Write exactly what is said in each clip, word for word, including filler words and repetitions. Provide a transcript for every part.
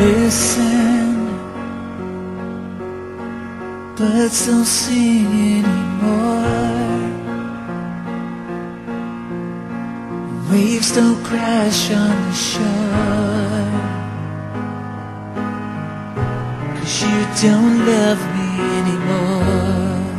Listen, birds don't sing anymore. Waves don't crash on the shore. 'Cause you don't love me anymore.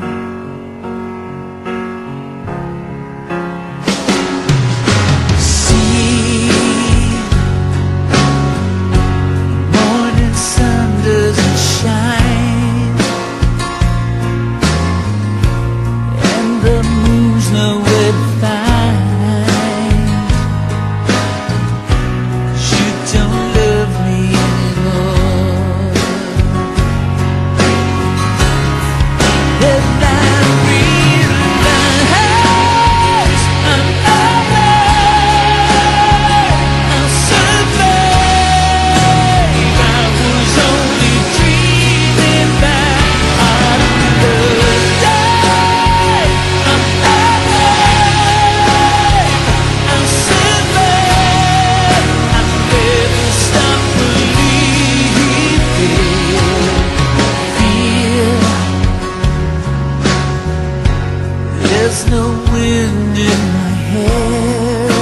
There's no wind in my hair.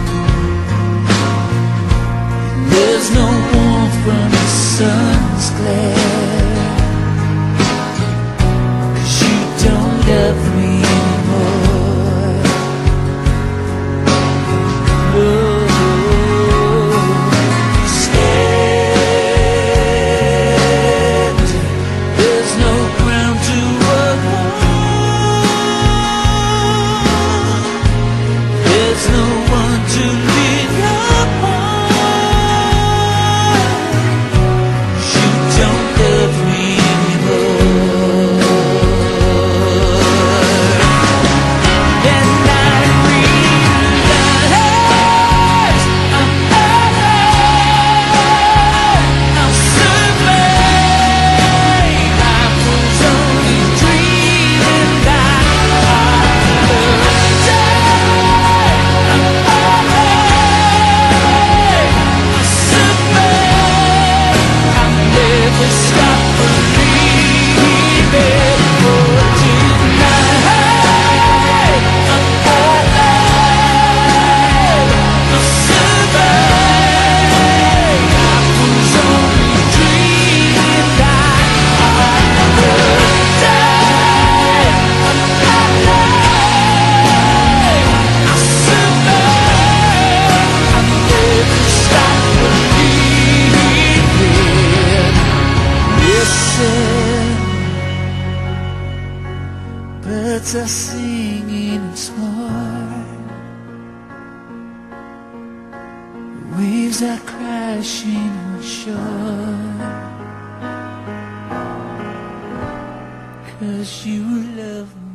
There's no warmth from the sun's glare. 'Cause you don't love me anymore. No. Stand. There's no ground to walk on. There's no one to lean upon. You don't love me anymore. And I realize I'm alive. I'll survive. I was only dreaming that I would die. Stop believing for tonight. I'm alive. I'll survive. I was only dreaming that I would die. I'm alive. I'll survive. I'll never stop believing. Listen, birds are singing once more. Waves are crashing on shore. 'Cause you love me.